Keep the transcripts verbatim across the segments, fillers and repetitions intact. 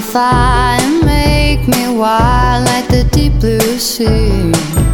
fire and make me wild like the deep blue sea.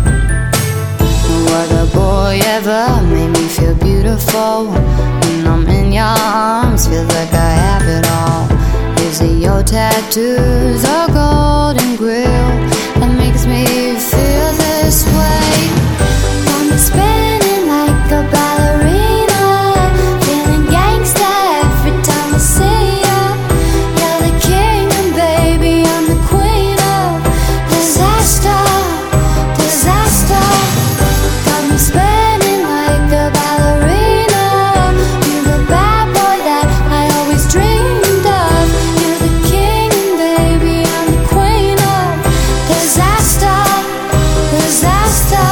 No other boy ever made me feel beautiful. When I'm in your arms, feels like I have it all. Is it your tattoos or golden grill that makes me feel this way? I'm spinning like a ballerina, feeling gangsta every time I see ya. You're the king and baby, I'm the queen of disaster, disaster. Got me spinning like a ballerina. You're the bad boy that I always dreamed of. You're the king and baby, I'm the queen of disaster, disaster.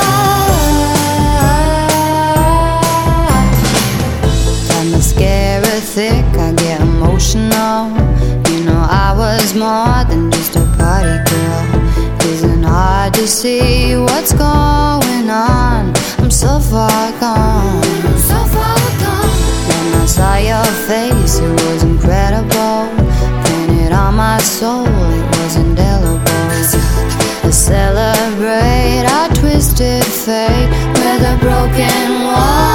Thick, I get emotional. You know I was more than just a party girl. Isn't hard to see what's going on. I'm so far gone, so far gone. When I saw your face, it was incredible. Printed on my soul, it was indelible. Let's celebrate our twisted fate with a broken wall.